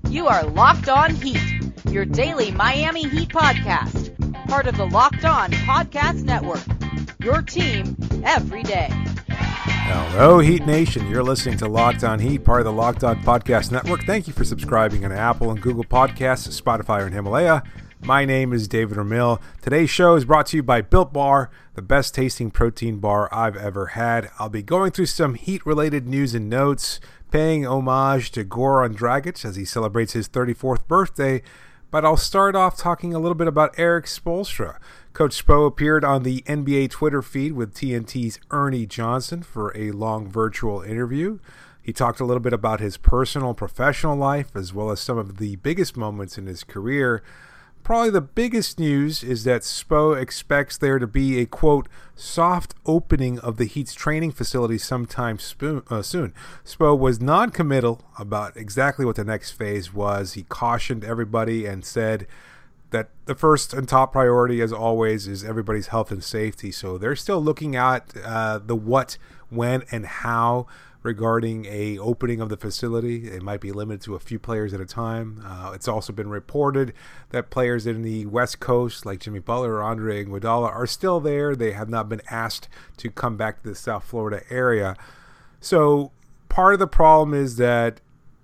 You are Locked On Heat, your daily Miami Heat podcast. Part of the Locked On Podcast Network, your team every day. Hello, Heat Nation. You're listening to Locked On Heat, part of the Locked On Podcast Network. Thank you for subscribing on Apple and Google Podcasts, Spotify, and Himalaya. My name is David Ramil. Today's show is brought to you by Built Bar, the best tasting protein bar I've ever had. I'll be going through some Heat-related news and notes, paying homage to Goran Dragic as he celebrates his 34th birthday. But I'll start off talking a little bit about Erik Spoelstra. Coach Spo appeared on the NBA Twitter feed with TNT's Ernie Johnson for a long virtual interview. He talked a little bit about his personal, professional life, as well as some of the biggest moments in his career. Probably the biggest news is that Spo expects there to be a, quote, soft opening of the Heat's training facility sometime soon. Spo was non-committal about exactly what the next phase was. He cautioned everybody and said that the first and top priority, as always, is everybody's health and safety. So they're still looking at the what, when, and how regarding a opening of the facility. It might be limited to a few players at a time. It's also been reported that players in the West Coast, like Jimmy Butler or Andre Iguodala, are still there. They have not been asked to come back to the South Florida area. So part of the problem is that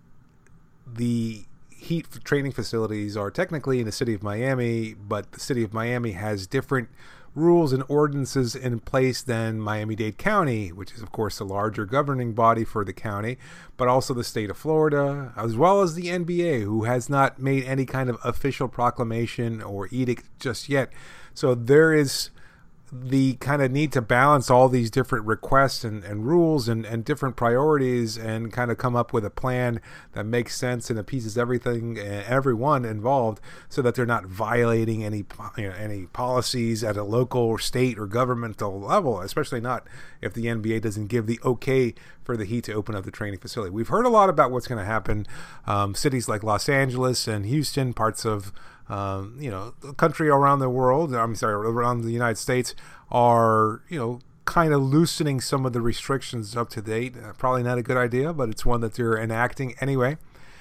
the Heat training facilities are technically in the city of Miami, but the city of Miami has different rules and ordinances in place than Miami-Dade County, which is, of course, the larger governing body for the county, but also the state of Florida, as well as the NBA, who has not made any kind of official proclamation or edict just yet. So there is the kind of need to balance all these different requests and rules and different priorities and kind of come up with a plan that makes sense and appeases everything and everyone involved so that they're not violating any policies at a local or state or governmental level, especially not if the NBA doesn't give the okay for the Heat to open up the training facility. We've heard a lot about what's going to happen. Cities like Los Angeles and Houston, parts of the country around the world, around the United States are, kind of loosening some of the restrictions up to date. Probably not a good idea, but it's one that they're enacting anyway.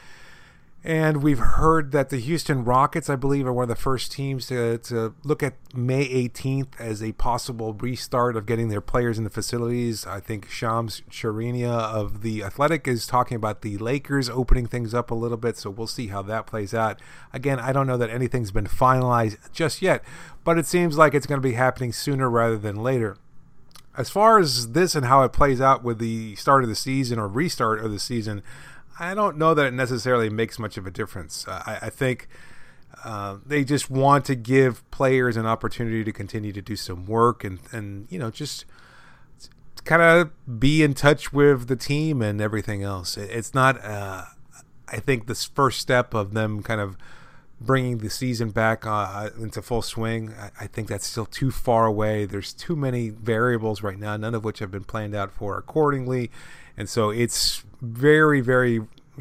And we've heard that the Houston Rockets, I believe, are one of the first teams to look at May 18th as a possible restart of getting their players in the facilities. I think Shams Charania of The Athletic is talking about the Lakers opening things up a little bit, so we'll see how that plays out. Again, I don't know that anything's been finalized just yet, but it seems like it's going to be happening sooner rather than later. As far as this and how it plays out with the start of the season or restart of the season, I don't know that it necessarily makes much of a difference. I think they just want to give players an opportunity to continue to do some work and just kind of be in touch with the team and everything else. It's not, I think, this first step of them kind of bringing the season back into full swing. I think that's still too far away. There's too many variables right now, none of which have been planned out for accordingly. And so it's very, very,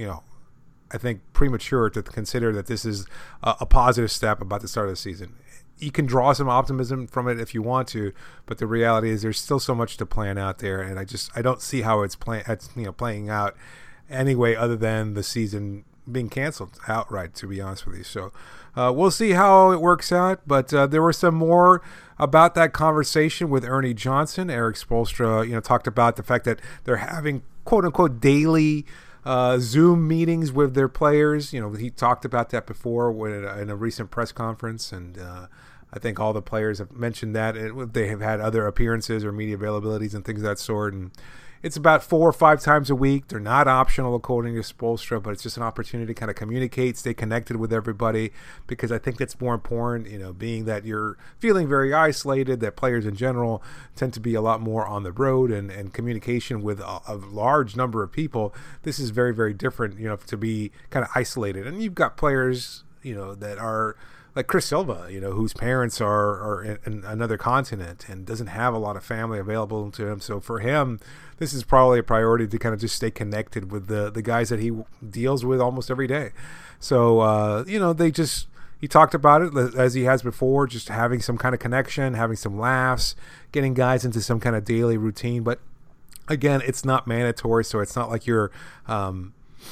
I think premature to consider that this is a positive step about the start of the season. You can draw some optimism from it if you want to, but the reality is there's still so much to plan out there, and I don't see how it's playing out anyway, other than the season being canceled outright, to be honest with you. So we'll see how it works out, but there were some more about that conversation with Ernie Johnson. Erik Spoelstra, talked about the fact that they're having quote-unquote daily Zoom meetings with their players. He talked about that before in a recent press conference, and I think all the players have mentioned that. They have had other appearances or media availabilities and things of that sort, and it's about 4 or 5 times a week. They're not optional according to Spoelstra, but it's just an opportunity to kind of communicate, stay connected with everybody, because I think that's more important, being that you're feeling very isolated, that players in general tend to be a lot more on the road and communication with a large number of people. This is very, very different, to be kind of isolated. And you've got players, that are like Chris Silva, whose parents are in another continent and doesn't have a lot of family available to him. So for him, this is probably a priority to kind of just stay connected with the guys that he deals with almost every day. So, he talked about it as he has before, just having some kind of connection, having some laughs, getting guys into some kind of daily routine. But again, it's not mandatory, so it's not like you're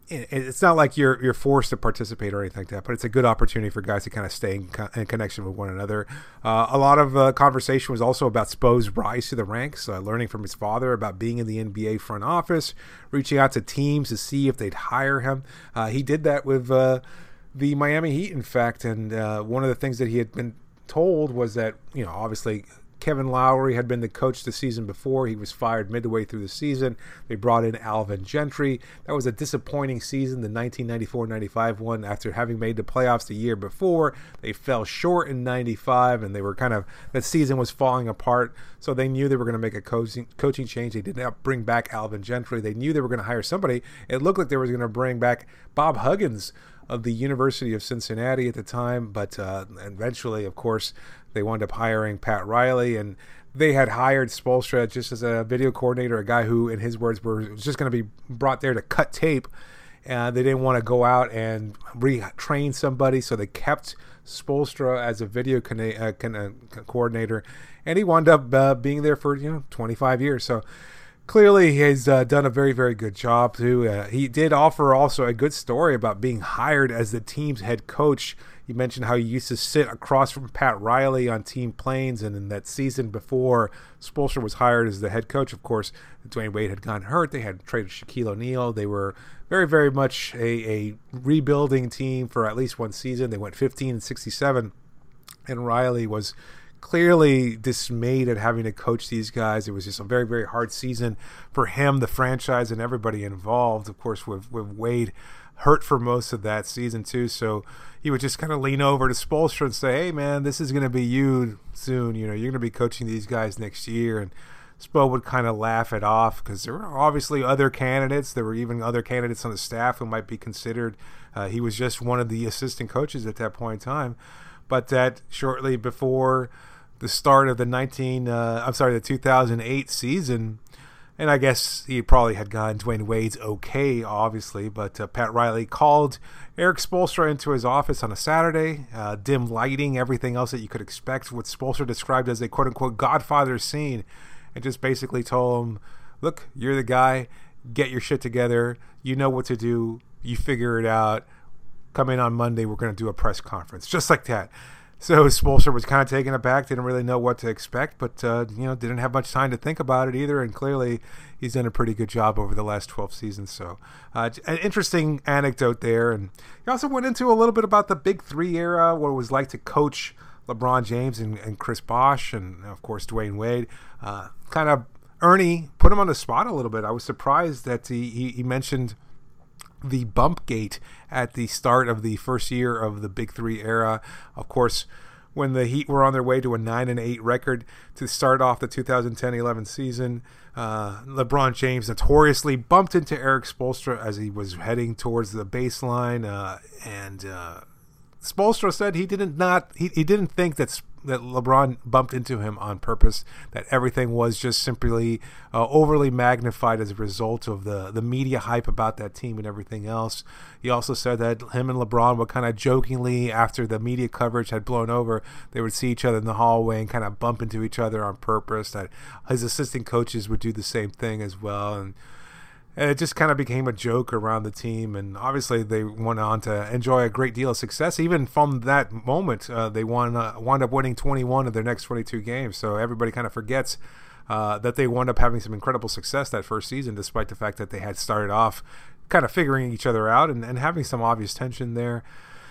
it's not like you're forced to participate or anything like that, but it's a good opportunity for guys to kind of stay in connection with one another. A lot of conversation was also about Spo's rise to the ranks, learning from his father about being in the NBA front office, reaching out to teams to see if they'd hire him. He did that with the Miami Heat, in fact, and one of the things that he had been told was that, obviously Kevin Lowry had been the coach the season before. He was fired midway through the season. They brought in Alvin Gentry. That was a disappointing season, the 1994-95 one. After having made the playoffs the year before, they fell short in 95, and they were that season was falling apart. So they knew they were going to make a coaching change. They did not bring back Alvin Gentry. They knew they were going to hire somebody. It looked like they were going to bring back Bob Huggins of the University of Cincinnati at the time, but eventually, of course, they wound up hiring Pat Riley, and they had hired Spoelstra just as a video coordinator, a guy who, in his words, was just going to be brought there to cut tape. They didn't want to go out and retrain somebody, so they kept Spoelstra as a video coordinator, and he wound up being there for 25 years. So clearly, he's done a very, very good job, too. He did offer also a good story about being hired as the team's head coach. He mentioned how he used to sit across from Pat Riley on team planes, and in that season before Spoelstra was hired as the head coach, of course, Dwayne Wade had gotten hurt. They had traded Shaquille O'Neal. They were very, very much a rebuilding team for at least one season. They went 15-67, and Riley was clearly dismayed at having to coach these guys. It was just a very, very hard season for him, the franchise, and everybody involved. Of course, with Wade hurt for most of that season too, so he would just kind of lean over to Spoelstra and say, "Hey, man, this is going to be you soon. You're going to be coaching these guys next year." And Spo would kind of laugh it off because there were obviously other candidates. There were even other candidates on the staff who might be considered. He was just one of the assistant coaches at that point in time. But that shortly before the start of the 2008 season, and I guess he probably had gotten Dwayne Wade's okay, obviously, but Pat Riley called Eric Spoelstra into his office on a Saturday, dim lighting, everything else that you could expect, what Spoelstra described as a quote-unquote Godfather scene, and just basically told him, "Look, you're the guy, get your shit together, you know what to do, you figure it out, come in on Monday, we're going to do a press conference," just like that. So Spoelstra was kind of taken aback, didn't really know what to expect, but didn't have much time to think about it either, and clearly he's done a pretty good job over the last 12 seasons. So an interesting anecdote there. And he also went into a little bit about the Big Three era, what it was like to coach LeBron James and Chris Bosh, and of course Dwayne Wade. Kind of Ernie put him on the spot a little bit. I was surprised that he mentioned the bump gate at the start of the first year of the Big Three era. Of course, when the Heat were on their way to a 9-8 record to start off the 2010-11 season, LeBron James notoriously bumped into Eric Spoelstra as he was heading towards the baseline, and Spoelstra said he didn't think that LeBron bumped into him on purpose, that everything was just simply overly magnified as a result of the media hype about that team and everything else. He also said that him and LeBron would kind of jokingly, after the media coverage had blown over, they would see each other in the hallway and kind of bump into each other on purpose, that his assistant coaches would do the same thing as well. And it just kind of became a joke around the team, and obviously they went on to enjoy a great deal of success. Even from that moment, they wound up winning 21 of their next 22 games, so everybody kind of forgets that they wound up having some incredible success that first season, despite the fact that they had started off kind of figuring each other out and having some obvious tension there.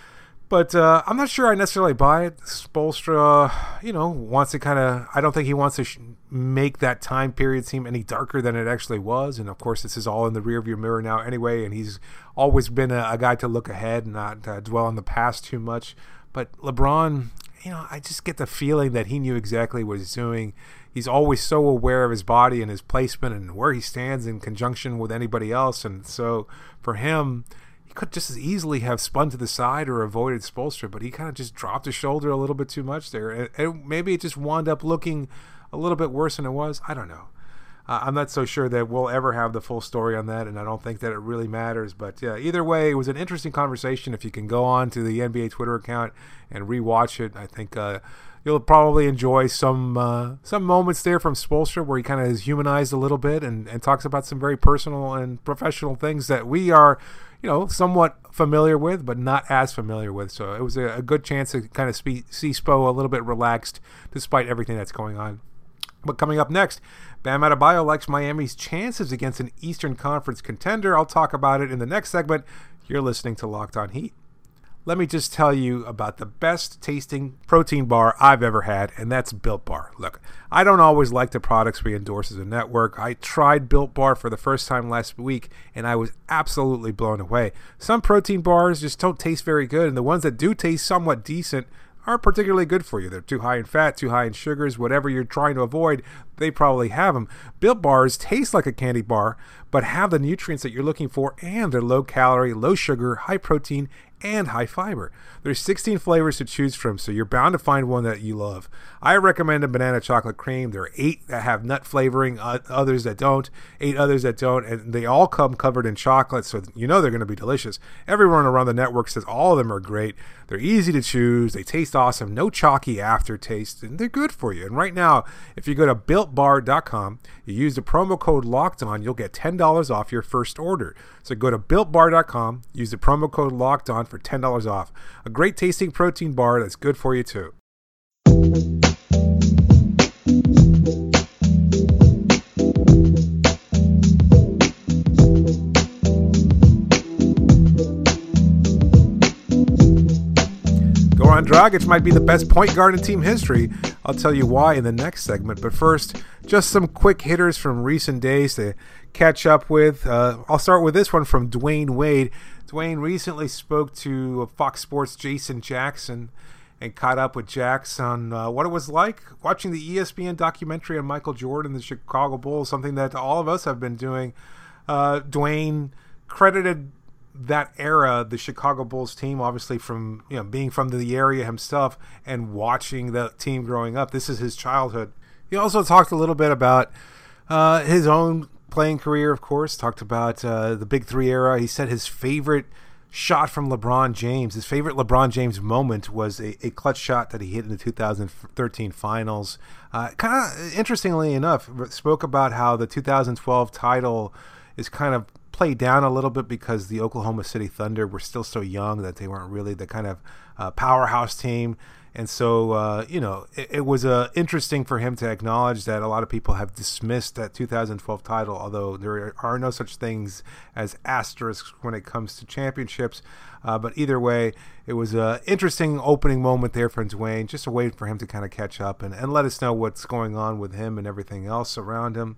But I'm not sure I necessarily buy it. Spoelstra, wants to I don't think he wants to make that time period seem any darker than it actually was. And, of course, this is all in the rearview mirror now anyway, and he's always been a guy to look ahead and not dwell on the past too much. But LeBron, I just get the feeling that he knew exactly what he's doing. He's always so aware of his body and his placement and where he stands in conjunction with anybody else. And so for him, he could just as easily have spun to the side or avoided Spoelstra, but he kind of just dropped his shoulder a little bit too much there. And maybe it just wound up looking a little bit worse than it was. I don't know. I'm not so sure that we'll ever have the full story on that, and I don't think that it really matters. But yeah, either way, it was an interesting conversation. If you can go on to the NBA Twitter account and rewatch it, I think you'll probably enjoy some moments there from Spoelstra where he kind of is humanized a little bit and talks about some very personal and professional things that we are, somewhat familiar with, but not as familiar with. So it was a good chance to kind of see Spo a little bit relaxed despite everything that's going on. But coming up next, Bam Adebayo likes Miami's chances against an Eastern Conference contender. I'll talk about it in the next segment. You're listening to Locked On Heat. Let me just tell you about the best tasting protein bar I've ever had, and that's Built Bar. Look, I don't always like the products we endorse as a network. I tried Built Bar for the first time last week, and I was absolutely blown away. Some protein bars just don't taste very good, and the ones that do taste somewhat decent aren't particularly good for you. They're too high in fat, too high in sugars, whatever you're trying to avoid, they probably have them. Built Bars taste like a candy bar, but have the nutrients that you're looking for, and they're low calorie, low sugar, high protein, and high fiber. There's 16 flavors to choose from, so you're bound to find one that you love. I recommend a banana chocolate cream. There are 8 that have nut flavoring, others that don't, 8 others that don't, and they all come covered in chocolate, so you know they're going to be delicious. Everyone around the network says all of them are great. They're easy to choose. They taste awesome. No chalky aftertaste, and they're good for you. And right now, if you go to BuiltBar.com, you use the promo code LOCKEDON, you'll get $10 off your first order. So go to BuiltBar.com, use the promo code LOCKEDON for $10 off. A great tasting protein bar that's good for you too. Goran Dragic might be the best point guard in team history. I'll tell you why in the next segment. But first, just some quick hitters from recent days to catch up with. I'll start with this one from Dwayne Wade. Dwayne recently spoke to Fox Sports' Jason Jackson and caught up with Jax on what it was like watching the ESPN documentary on Michael Jordan, the Chicago Bulls, something that all of us have been doing. Dwayne credited that era, the Chicago Bulls team, obviously from being from the area himself and watching the team growing up. This is his childhood. He also talked a little bit about his own playing career, of course. Talked about the Big Three era. He said his favorite shot from LeBron James, his favorite LeBron James moment was a clutch shot that he hit in the 2013 finals. Kind of interestingly enough, spoke about how the 2012 title is kind of played down a little bit because the Oklahoma City Thunder were still so young that they weren't really the kind of powerhouse team. And so, it was interesting for him to acknowledge that a lot of people have dismissed that 2012 title, although there are no such things as asterisks when it comes to championships. But either way, it was an interesting opening moment there for Dwayne, just a way for him to kind of catch up and let us know what's going on with him and everything else around him.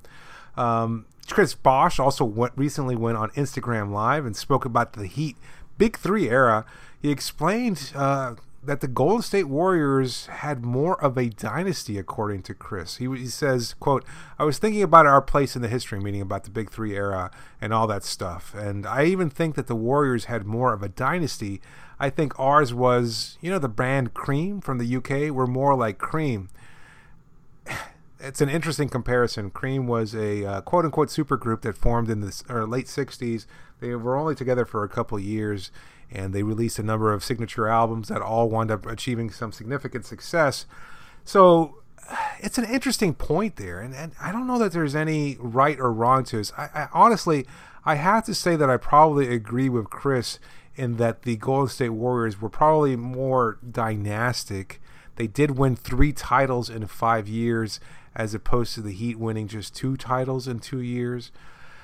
Chris Bosh also recently went on Instagram Live and spoke about the Heat Big Three era. He explained that the Golden State Warriors had more of a dynasty, according to Chris. He says, quote, "I was thinking about our place in the history, meaning about the Big Three era and all that stuff. And I even think that the Warriors had more of a dynasty. I think ours was, the brand Cream from the UK. We're more like Cream." It's an interesting comparison. Cream was a quote-unquote supergroup that formed in the late 60s. They were only together for a couple years, and they released a number of signature albums that all wound up achieving some significant success. So it's an interesting point there, and I don't know that there's any right or wrong to this. I honestly, I have to say that I probably agree with Chris in that the Golden State Warriors were probably more dynastic. They did win 3 titles in 5 years, as opposed to the Heat winning just 2 titles in 2 years.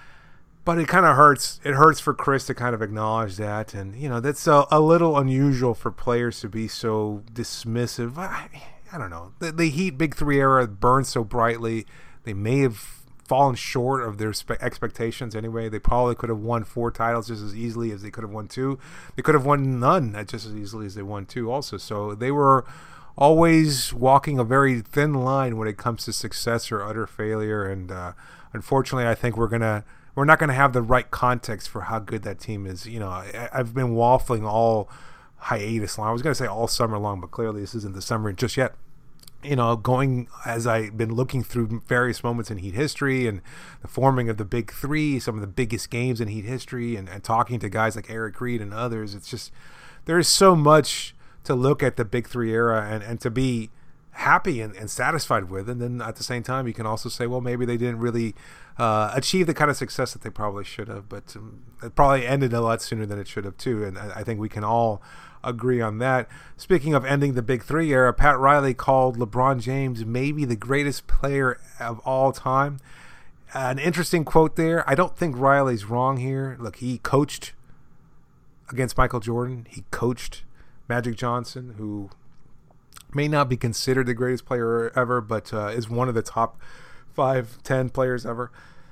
But it kind of hurts. It hurts for Chris to kind of acknowledge that. And, that's a little unusual for players to be so dismissive. I don't know. The Heat Big Three era burned so brightly. They may have fallen short of their expectations anyway. They probably could have won 4 titles just as easily as they could have won 2. They could have won none just as easily as they won 2 also. So they were always walking a very thin line when it comes to success or utter failure. And unfortunately, I think we're not going to have the right context for how good that team is. I've been waffling all hiatus long. I was going to say all summer long, but clearly this isn't the summer just yet. going as I've been looking through various moments in Heat history and the forming of the Big Three, some of the biggest games in Heat history, and talking to guys like Eric Reed and others, it's just, there is so much to look at the Big Three era and to be happy and satisfied with. And then at the same time, you can also say, well, maybe they didn't really achieve the kind of success that they probably should have, but it probably ended a lot sooner than it should have too. And I think we can all agree on that. Speaking of ending the Big Three era, Pat Riley called LeBron James maybe the greatest player of all time. An interesting quote there. I don't think Riley's wrong here. Look, he coached against Michael Jordan. He coached Magic Johnson, who may not be considered the greatest player ever, but is one of the top 5-10 players ever.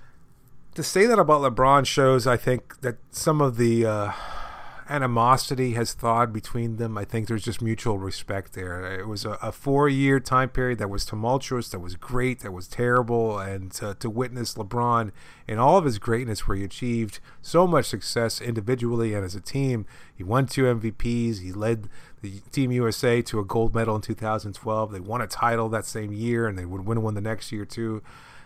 To say that about LeBron shows, I think, that some of the animosity has thawed between them. I think there's just mutual respect there. It was a 4-year time period that was tumultuous, that was great, that was terrible, and to witness LeBron in all of his greatness, where he achieved so much success individually and as a team. He won 2 MVPs. He led the Team USA to a gold medal in 2012. They won a title that same year, and they would win one the next year too.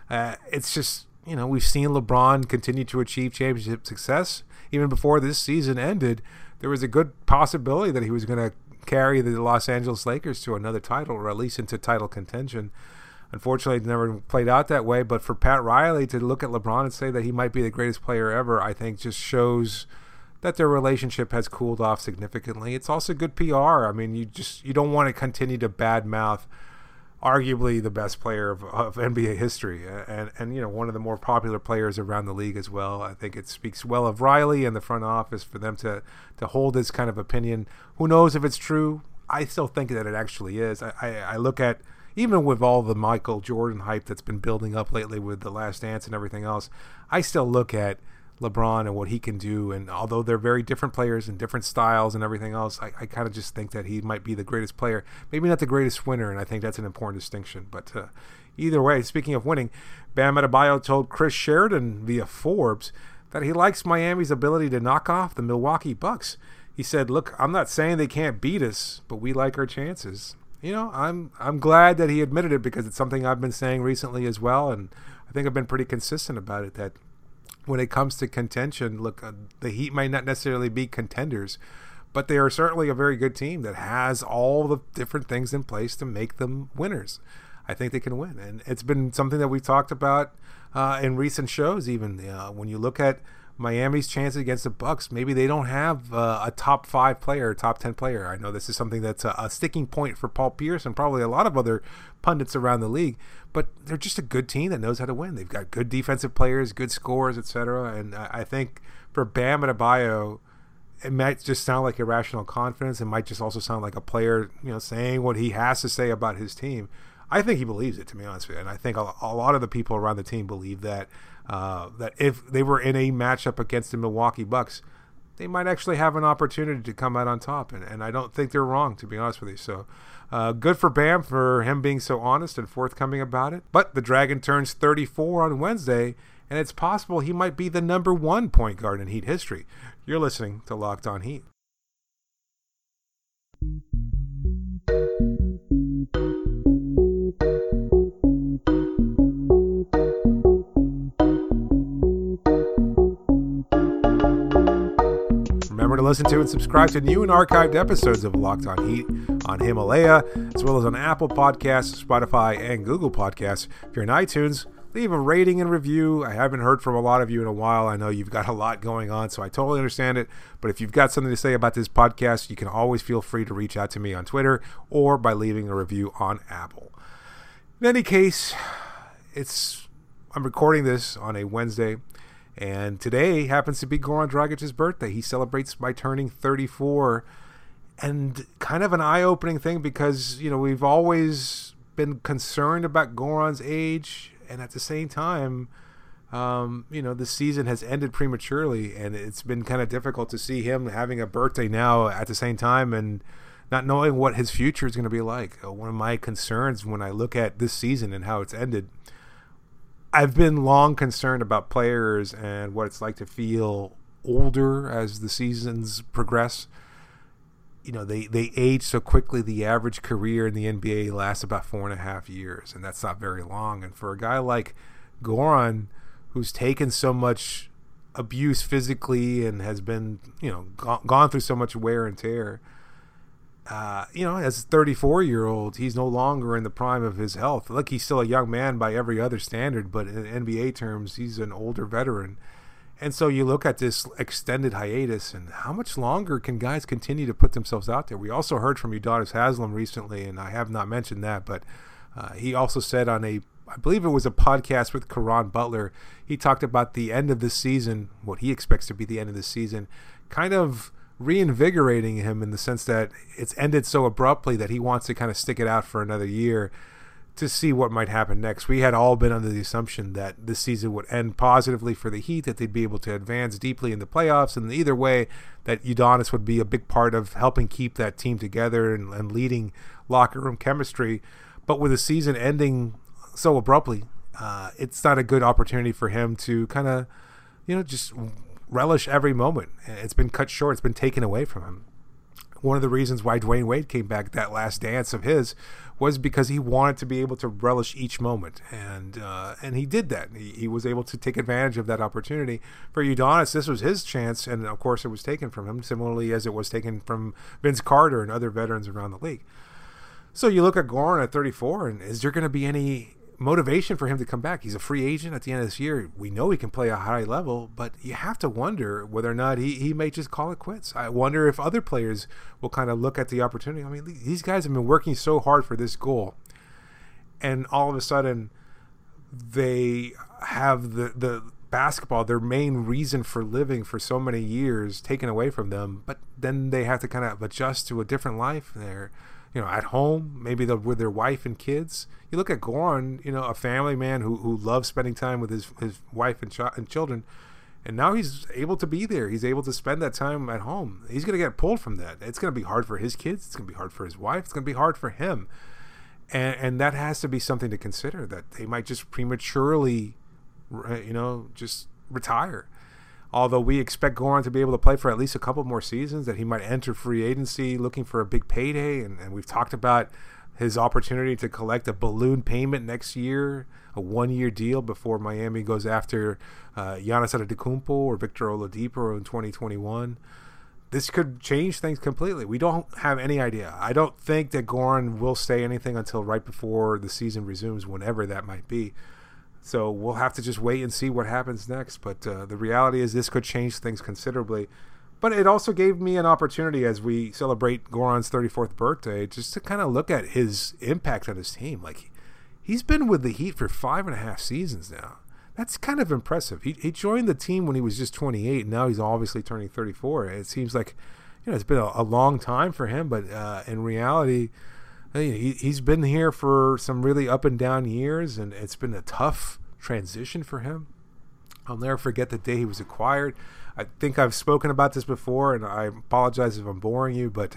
It's just, we've seen LeBron continue to achieve championship success. Even before this season ended, there was a good possibility that he was going to carry the Los Angeles Lakers to another title, or at least into title contention. Unfortunately, it never played out that way. But for Pat Riley to look at LeBron and say that he might be the greatest player ever, I think just shows that their relationship has cooled off significantly. It's also good PR. I mean, you don't want to continue to badmouth arguably the best player of NBA history, and one of the more popular players around the league as well. I think it speaks well of Riley and the front office for them to hold this kind of opinion. Who knows if it's true? I still think that it actually is. I look at, even with all the Michael Jordan hype that's been building up lately with The Last Dance and everything else, I still look at LeBron and what he can do, and although they're very different players and different styles and everything else, I kind of just think that he might be the greatest player, maybe not the greatest winner, and I think that's an important distinction. But either way, speaking of winning, Bam Adebayo told Chris Sheridan via Forbes that he likes Miami's ability to knock off the Milwaukee Bucks. He said, "Look, I'm not saying they can't beat us, but we like our chances." I'm glad that he admitted it, because it's something I've been saying recently as well, and I think I've been pretty consistent about it, that when it comes to contention, look, the Heat might not necessarily be contenders, but they are certainly a very good team that has all the different things in place to make them winners. I think they can win, and it's been something that we've talked about in recent shows. Even when you look at Miami's chances against the Bucks, maybe they don't have a top 5 player, top 10 player. I know this is something that's a sticking point for Paul Pierce and probably a lot of other pundits around the league, but they're just a good team that knows how to win. They've got good defensive players, good scorers, etc. And I think for Bam Adebayo, it might just sound like irrational confidence. It might just also sound like a player, saying what he has to say about his team. I think he believes it, to be honest with you, and I think a lot of the people around the team believe that if they were in a matchup against the Milwaukee Bucks, they might actually have an opportunity to come out on top, and I don't think they're wrong, to be honest with you. So good for Bam, for him being so honest and forthcoming about it. But the Dragon turns 34 on Wednesday, and it's possible he might be the number 1 point guard in Heat history. You're listening to Locked On Heat. Remember to listen to and subscribe to new and archived episodes of Locked On Heat on Himalaya, as well as on Apple Podcasts, Spotify, and Google Podcasts. If you're in iTunes, leave a rating and review. I haven't heard from a lot of you in a while. I know you've got a lot going on, so I totally understand it. But if you've got something to say about this podcast, you can always feel free to reach out to me on Twitter or by leaving a review on Apple. In any case, I'm recording this on a Wednesday, and today happens to be Goran Dragic's birthday. He celebrates by turning 34, and kind of an eye-opening thing, because we've always been concerned about Goran's age, and at the same time, the season has ended prematurely, and it's been kind of difficult to see him having a birthday now at the same time and not knowing what his future is going to be like. One of my concerns when I look at this season and how it's ended, I've been long concerned about players and what it's like to feel older as the seasons progress. they age so quickly. The average career in the NBA lasts about 4.5 years, and that's not very long. And for a guy like Goran, who's taken so much abuse physically and has been, gone through so much wear and tear, as a 34-year-old, he's no longer in the prime of his health. Look, he's still a young man by every other standard, but in NBA terms, he's an older veteran. And so you look at this extended hiatus, and how much longer can guys continue to put themselves out there? We also heard from Udonis Haslem recently, and I have not mentioned that, but he also said on I believe it was a podcast with Caron Butler, he talked about the end of this season, what he expects to be the end of this season, kind of reinvigorating him in the sense that it's ended so abruptly that he wants to kind of stick it out for another year to see what might happen next. We had all been under the assumption that this season would end positively for the Heat, that they'd be able to advance deeply in the playoffs, and either way, that Udonis would be a big part of helping keep that team together and leading locker room chemistry. But with the season ending so abruptly, it's not a good opportunity for him to kind of, just relish every moment. It's been cut short. It's been taken away from him. One of the reasons why Dwayne Wade came back, that last dance of his, was because he wanted to be able to relish each moment, and he did that. He was able to take advantage of that opportunity. For Udonis, this was his chance, and of course it was taken from him, similarly as it was taken from Vince Carter and other veterans around the league. So you look at Goran at 34, and is there going to be any motivation for him to come back? He's a free agent at the end of this year. We know he can play a high level, but you have to wonder whether or not he may just call it quits. I wonder if other players will kind of look at the opportunity. I mean, these guys have been working so hard for this goal, and all of a sudden they have the basketball, their main reason for living for so many years, taken away from them. But then they have to kind of adjust to a different life. They're at home, maybe with their wife and kids. You look at Goran, a family man who loves spending time with his wife and children, and now he's able to be there. He's able to spend that time at home. He's going to get pulled from that. It's going to be hard for his kids. It's going to be hard for his wife. It's going to be hard for him. And that has to be something to consider, that they might just prematurely, just retire. Although we expect Goran to be able to play for at least a couple more seasons, that he might enter free agency looking for a big payday. And we've talked about his opportunity to collect a balloon payment next year, a 1-year deal before Miami goes after Giannis Antetokounmpo or Victor Oladipo in 2021. This could change things completely. We don't have any idea. I don't think that Goran will say anything until right before the season resumes, whenever that might be. So we'll have to just wait and see what happens next. But the reality is this could change things considerably. But it also gave me an opportunity, as we celebrate Goran's 34th birthday, just to kind of look at his impact on his team. Like, he's been with the Heat for 5.5 seasons now. That's kind of impressive. He joined the team when he was just 28, and now he's obviously turning 34. It seems like it's been a long time for him, but in reality, he's been here for some really up and down years, and it's been a tough transition for him. I'll never forget the day he was acquired. I think I've spoken about this before, and I apologize if I'm boring you, but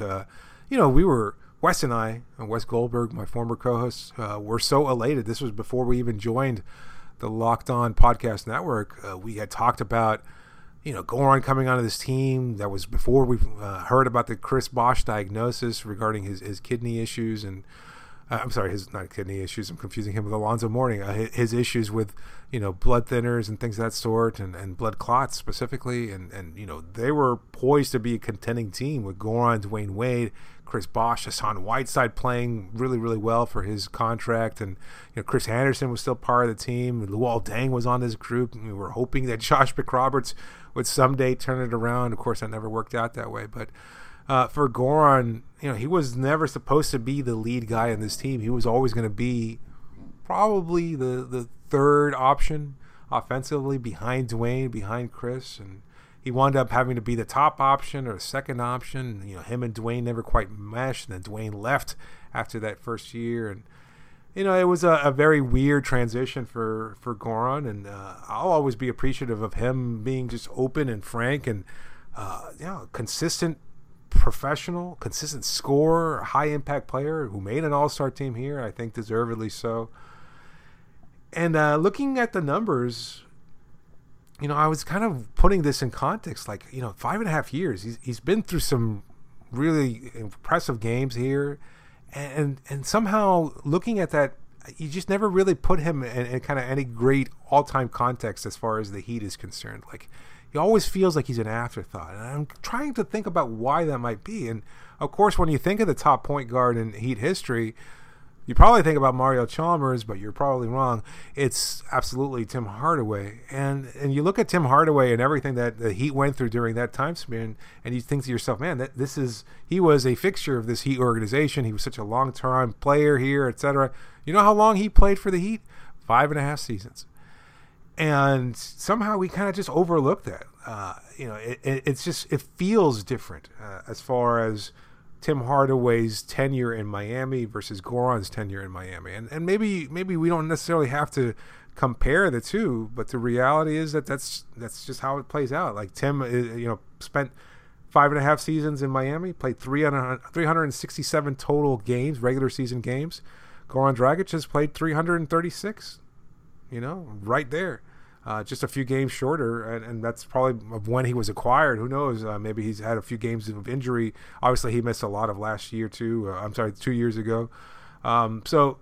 Wes and I, and Wes Goldberg, my former co-host, were so elated. This was before we even joined the Locked On Podcast Network. We had talked about Goran coming onto this team. That was before we heard about the Chris Bosh diagnosis regarding his kidney issues, and I'm sorry, his not kidney issues. I'm confusing him with Alonzo Mourning. His issues with blood thinners and things of that sort, and blood clots specifically, and they were poised to be a contending team with Goran, Dwayne Wade, Chris Bosh, Hassan Whiteside playing really, really well for his contract, and Chris Anderson was still part of the team. Luol Deng was on this group, and we were hoping that Josh McRoberts would someday turn it around. Of course, that never worked out that way, but for Goran, he was never supposed to be the lead guy in this team. He was always going to be probably the third option offensively behind Dwayne, behind Chris, and he wound up having to be the top option or the second option. Him and Dwayne never quite meshed, and then Dwayne left after that first year, and it was a very weird transition for Goran, and I'll always be appreciative of him being just open and frank and consistent professional, consistent scorer, high impact player who made an all-star team here, I think deservedly so. And looking at the numbers, I was kind of putting this in context, like 5.5 years. He's been through some really impressive games here, and somehow looking at that, you just never really put him in kind of any great all-time context as far as the Heat is concerned. Like, he always feels like he's an afterthought, and I'm trying to think about why that might be. And of course, when you think of the top point guard in Heat history, you probably think about Mario Chalmers, but you're probably wrong. It's absolutely Tim Hardaway. And you look at Tim Hardaway and everything that the Heat went through during that time span, and you think to yourself, man, he was a fixture of this Heat organization. He was such a long-term player here, etc. You know how long he played for the Heat? 5.5 seasons. And somehow we kind of just overlooked that. It feels different as far as Tim Hardaway's tenure in Miami versus Goran's tenure in Miami. And maybe we don't necessarily have to compare the two, but the reality is that's just how it plays out. Like, Tim spent 5.5 seasons in Miami, played 367 total games, regular season games. Goran Dragic has played 336, right there. Just a few games shorter, and that's probably of when he was acquired. Who knows? Maybe he's had a few games of injury. Obviously, he missed a lot of last year, too. 2 years ago. So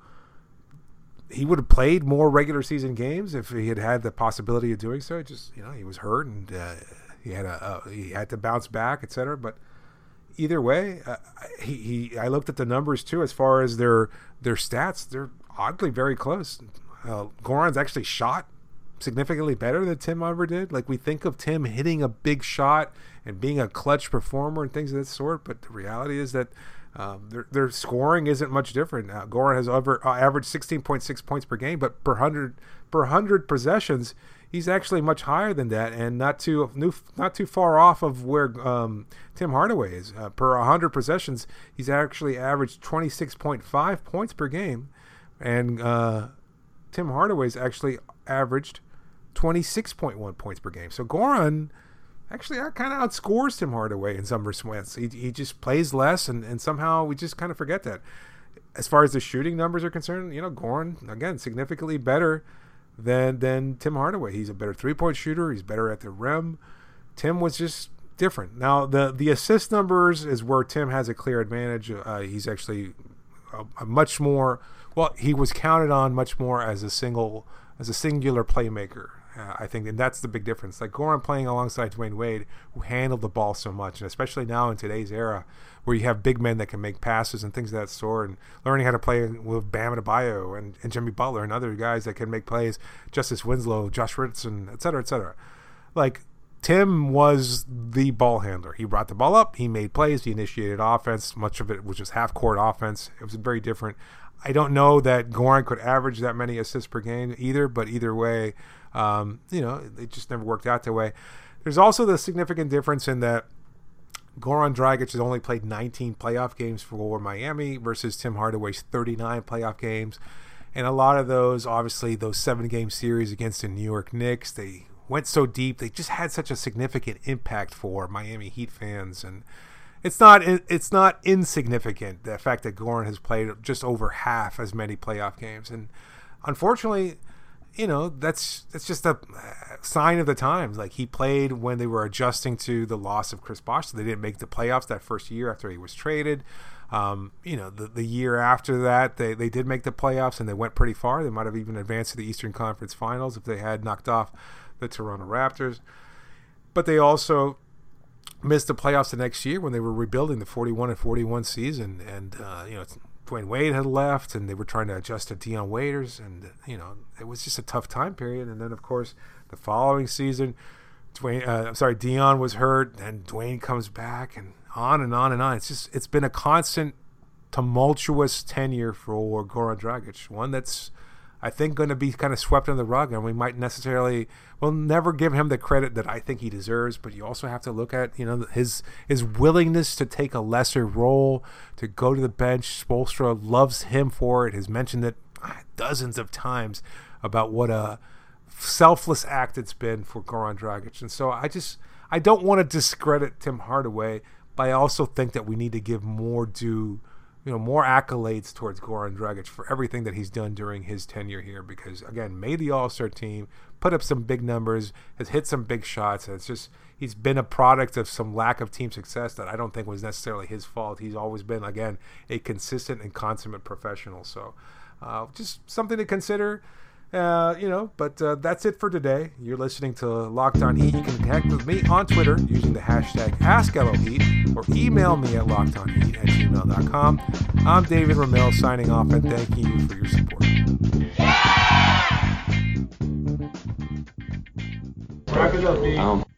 he would have played more regular season games if he had the possibility of doing so. Just, he was hurt, and he had to bounce back, etc. But either way, I looked at the numbers, too, as far as their stats. They're oddly very close. Goran's actually shot significantly better than Tim ever did. Like, we think of Tim hitting a big shot and being a clutch performer and things of that sort, but the reality is that their scoring isn't much different. Goran has averaged 16.6 points per game, but per 100 possessions, he's actually much higher than that, and not too far off of where Tim Hardaway is. Per 100 possessions, he's actually averaged 26.5 points per game, and Tim Hardaway's actually averaged 26.1 points per game. So Goran actually kind of outscores Tim Hardaway in some respects. He just plays less, and somehow we just kind of forget that. As far as the shooting numbers are concerned, Goran, again, significantly better than Tim Hardaway. He's a better three-point shooter. He's better at the rim. Tim was just different. Now, the assist numbers is where Tim has a clear advantage. He's actually a much more, well, he was counted on much more as a singular playmaker. I think, and that's the big difference. Like, Goran playing alongside Dwayne Wade, who handled the ball so much, and especially now in today's era, where you have big men that can make passes and things of that sort, and learning how to play with Bam Adebayo and Jimmy Butler and other guys that can make plays, Justice Winslow, Josh Richardson, et cetera, et cetera. Like, Tim was the ball handler. He brought the ball up, he made plays, he initiated offense. Much of it was just half-court offense. It was very different. I don't know that Goran could average that many assists per game either, but either way, it just never worked out that way. There's also the significant difference in that Goran Dragic has only played 19 playoff games for Miami versus Tim Hardaway's 39 playoff games. And a lot of those, obviously, those 7-game series against the New York Knicks, they went so deep. They just had such a significant impact for Miami Heat fans. And it's not insignificant, the fact that Goran has played just over half as many playoff games. And unfortunately, that's just a sign of the times. Like, he played when they were adjusting to the loss of Chris Bosh. So they didn't make the playoffs that first year after he was traded. The year after that, they did make the playoffs, and they went pretty far. They might have even advanced to the Eastern Conference Finals if they had knocked off the Toronto Raptors. But they also missed the playoffs the next year when they were rebuilding the 41-41 season. And, Dwayne Wade had left, and they were trying to adjust to Dion Waiters, and it was just a tough time period. And then, of course, the following season, Dion was hurt, and Dwayne comes back, and on and on and on. It's been a constant, tumultuous tenure for Goran Dragic, one that's, I think, going to be kind of swept under the rug, and we'll never give him the credit that I think he deserves. But you also have to look at, his willingness to take a lesser role, to go to the bench. Spoelstra loves him for it. Has mentioned it dozens of times about what a selfless act it's been for Goran Dragic. And so I don't want to discredit Tim Hardaway, but I also think that we need to give more due more accolades towards Goran Dragic for everything that he's done during his tenure here, because again, made the All-Star team, put up some big numbers, has hit some big shots. And it's just, he's been a product of some lack of team success that I don't think was necessarily his fault. He's always been, again, a consistent and consummate professional. So just something to consider. But that's it for today. You're listening to Locked On Heat. You can connect with me on Twitter using the hashtag AskLOHeat or email me at lockedonheat@gmail.com. I'm David Ramil signing off and thanking you for your support. Wrap it up, D.